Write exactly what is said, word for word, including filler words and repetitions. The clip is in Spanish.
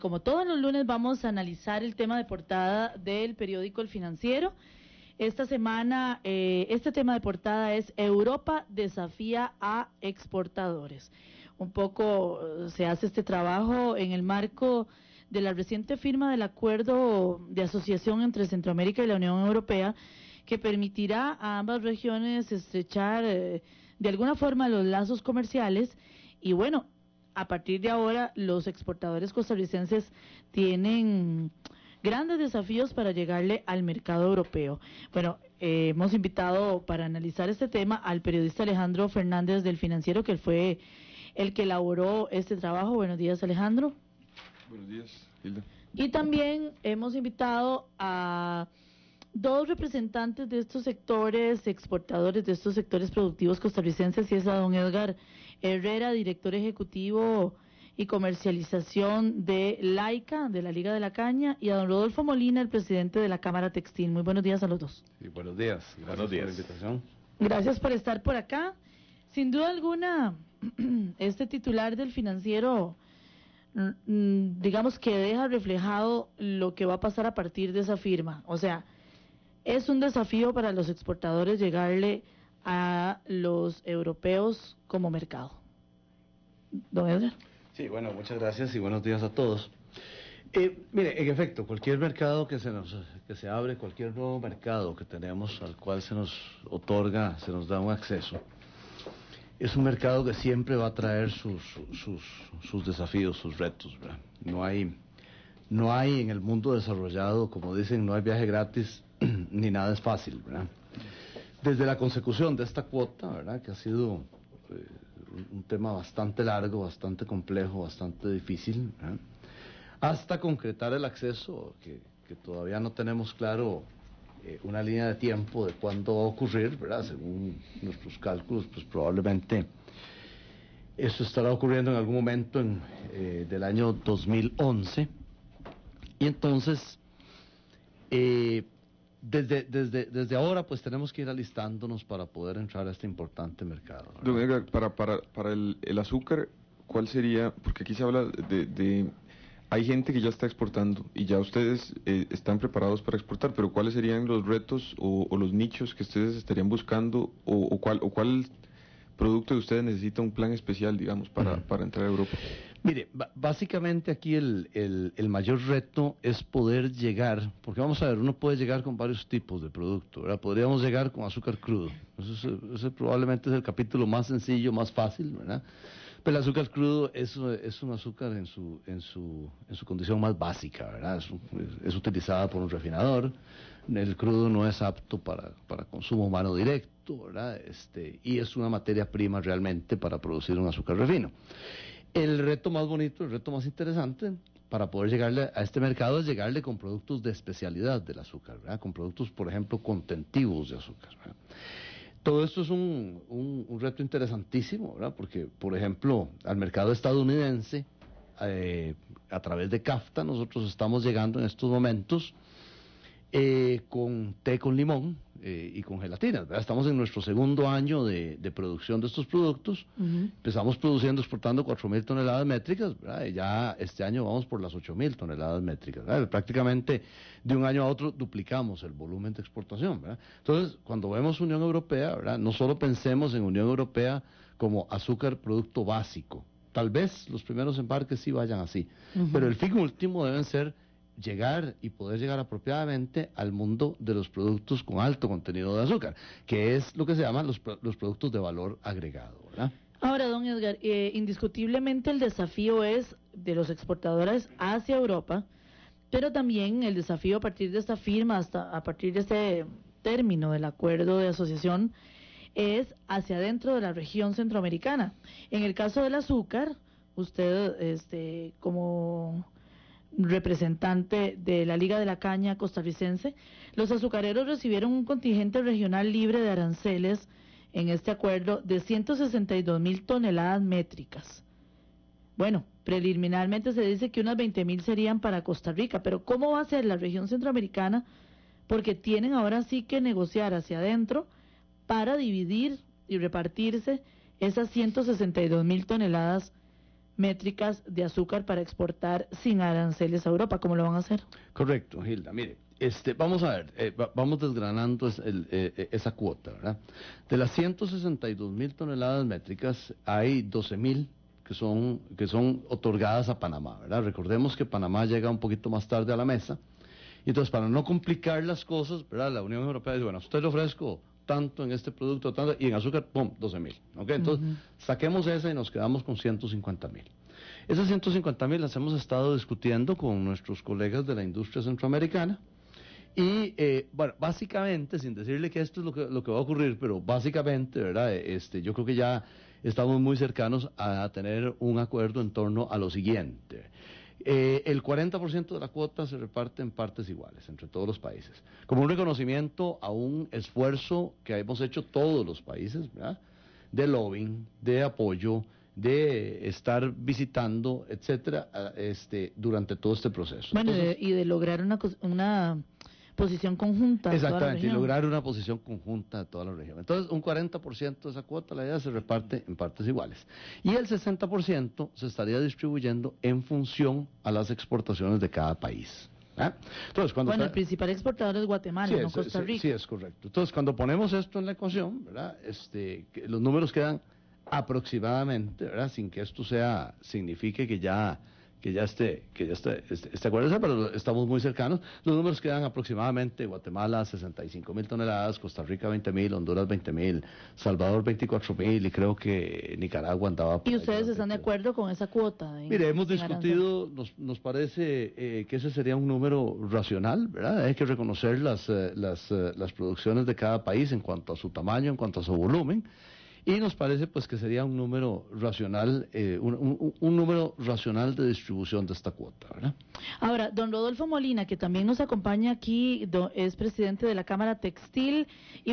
Como todos los lunes vamos a analizar el tema de portada del periódico El Financiero. Esta semana, eh, este tema de portada es Europa desafía a exportadores. Un poco eh, se hace este trabajo en el marco de la reciente firma del acuerdo de asociación entre Centroamérica y la Unión Europea, que permitirá a ambas regiones estrechar eh, de alguna forma los lazos comerciales. Y bueno, a partir de ahora los exportadores costarricenses tienen grandes desafíos para llegarle al mercado europeo. Bueno, eh, hemos invitado para analizar este tema al periodista Alejandro Fernández del Financiero, que fue el que elaboró este trabajo. Buenos días, Alejandro. Buenos días, Hilda. Y también hemos invitado a dos representantes de estos sectores exportadores, de estos sectores productivos costarricenses, y es a don Edgar Herrera, director ejecutivo y comercialización de Laica, de la Liga de la Caña, y a don Rodolfo Molina, el presidente de la Cámara Textil. Muy buenos días a los dos. Sí, buenos días. Gracias buenos días. por la invitación. Gracias por estar por acá. Sin duda alguna, este titular del Financiero, digamos que deja reflejado lo que va a pasar a partir de esa firma. O sea, es un desafío para los exportadores llegarle a los europeos como mercado. Don Edgar. Sí, bueno, muchas gracias y buenos días a todos. Eh, mire, en efecto, cualquier mercado que se nos que se abre, cualquier nuevo mercado que tenemos al cual se nos otorga, se nos da un acceso, es un mercado que siempre va a traer sus sus sus desafíos, sus retos, ¿verdad? No hay no hay en el mundo desarrollado, como dicen, no hay viaje gratis ni nada es fácil, ¿verdad? Desde la consecución de esta cuota, ¿verdad?, que ha sido eh, un tema bastante largo, bastante complejo, bastante difícil, ¿verdad?, hasta concretar el acceso, que, que todavía no tenemos claro eh, una línea de tiempo de cuándo va a ocurrir, ¿verdad? Según nuestros cálculos, pues probablemente eso estará ocurriendo en algún momento en, eh, del año dos mil once. Y entonces, eh, desde, desde, desde ahora, pues tenemos que ir alistándonos para poder entrar a este importante mercado, ¿verdad? Don Edgar, para, para, para el, el azúcar, ¿cuál sería? Porque aquí se habla de, de... Hay gente que ya está exportando y ya ustedes eh, están preparados para exportar, pero ¿cuáles serían los retos o, o los nichos que ustedes estarían buscando o, o, cuál, o cuál producto de ustedes necesita un plan especial, digamos, para, uh-huh. para entrar a Europa? Mire, básicamente aquí el, el, el mayor reto es poder llegar, porque vamos a ver, uno puede llegar con varios tipos de producto, ¿verdad? Podríamos llegar con azúcar crudo, ese, ese probablemente es el capítulo más sencillo, más fácil, ¿verdad? Pero el azúcar crudo es, es un azúcar en su, en su, en su condición más básica, ¿verdad? Es, es utilizada por un refinador, el crudo no es apto para, para consumo humano directo, ¿verdad? Este, y es una materia prima realmente para producir un azúcar refino. El reto más bonito, el reto más interesante para poder llegarle a este mercado es llegarle con productos de especialidad del azúcar, ¿verdad? Con productos, por ejemplo, contentivos de azúcar, ¿verdad? Todo esto es un, un, un reto interesantísimo, ¿verdad? Porque, por ejemplo, al mercado estadounidense, eh, a través de CAFTA, nosotros estamos llegando en estos momentos eh, con té con limón eh, y con gelatinas, ¿verdad? Estamos en nuestro segundo año de, de producción de estos productos. Uh-huh. Empezamos produciendo, exportando cuatro mil toneladas métricas, ¿verdad? Y ya este año vamos por las ocho mil toneladas métricas, ¿verdad? Prácticamente de un año a otro duplicamos el volumen de exportación, ¿verdad? Entonces, cuando vemos Unión Europea, ¿verdad?, no solo pensemos en Unión Europea como azúcar producto básico. Tal vez los primeros embarques sí vayan así, uh-huh. pero el fin último deben ser llegar y poder llegar apropiadamente al mundo de los productos con alto contenido de azúcar, que es lo que se llaman los, los productos de valor agregado, ¿verdad? Ahora, don Edgar, eh, indiscutiblemente el desafío es de los exportadores hacia Europa, pero también el desafío a partir de esta firma, hasta a partir de este término del acuerdo de asociación, es hacia adentro de la región centroamericana. En el caso del azúcar, usted, este, como representante de la Liga de la Caña costarricense, los azucareros recibieron un contingente regional libre de aranceles en este acuerdo de ciento sesenta y dos mil toneladas métricas. Bueno, preliminarmente se dice que unas veinte mil serían para Costa Rica, pero ¿cómo va a ser la región centroamericana? Porque tienen ahora sí que negociar hacia adentro para dividir y repartirse esas ciento sesenta y dos mil toneladas métricas de azúcar para exportar sin aranceles a Europa. ¿Cómo lo van a hacer? Correcto, Gilda. Mire, este, vamos a ver, eh, va- vamos desgranando es- el, eh, eh, esa cuota, ¿verdad? De las ciento sesenta y dos mil toneladas métricas, hay doce mil que son, que son otorgadas a Panamá, ¿verdad? Recordemos que Panamá llega un poquito más tarde a la mesa. Y entonces, para no complicar las cosas, ¿verdad? La Unión Europea dice, bueno, a usted le ofrezco tanto en este producto, tanto, y en azúcar, pum, doce mil. ¿Ok? Entonces, Ujú. saquemos esa y nos quedamos con ciento cincuenta mil. Esas ciento cincuenta mil las hemos estado discutiendo con nuestros colegas de la industria centroamericana. Y, eh, bueno, básicamente, sin decirle que esto es lo que, lo que va a ocurrir, pero básicamente, ¿verdad? Este, yo creo que ya estamos muy cercanos a tener un acuerdo en torno a lo siguiente. Eh, el cuarenta por ciento de la cuota se reparte en partes iguales entre todos los países, como un reconocimiento a un esfuerzo que hemos hecho todos los países, ¿verdad? De lobbying, de apoyo, de estar visitando, etcétera, a- este, durante todo este proceso. Bueno, y de, Entonces, y de lograr una, cos- una posición conjunta de toda la exactamente, y región. lograr una posición conjunta de toda la región. Entonces, un cuarenta por ciento de esa cuota, la idea se reparte en partes iguales. Y el sesenta por ciento se estaría distribuyendo en función a las exportaciones de cada país. ¿Ah? Entonces, cuando Bueno, está- el principal exportador es Guatemala, Sí, no es, Costa sí, Rica. sí, es correcto. Entonces, cuando ponemos esto en la ecuación, ¿verdad? Este, que los números quedan aproximadamente, ¿verdad? Sin que esto sea, signifique que ya, que ya esté, que ya esté, esté, esté acuerdo, pero estamos muy cercanos. Los números quedan aproximadamente: Guatemala sesenta y cinco mil toneladas, Costa Rica veinte mil, Honduras veinte mil, Salvador veinticuatro mil, y creo que Nicaragua andaba por ¿Y ahí ustedes los están de veintidós. acuerdo con esa cuota? en- Mire, hemos sin arancel? discutido, nos, nos parece eh, que ese sería un número racional, ¿verdad? Hay que reconocer las, eh, las, eh, las producciones de cada país en cuanto a su tamaño, en cuanto a su volumen, y nos parece pues que sería un número racional, eh, un, un- un número racional de distribución de esta cuota, ¿verdad? Ahora, don Rodolfo Molina, que también nos acompaña aquí, do- es presidente de la Cámara Textil y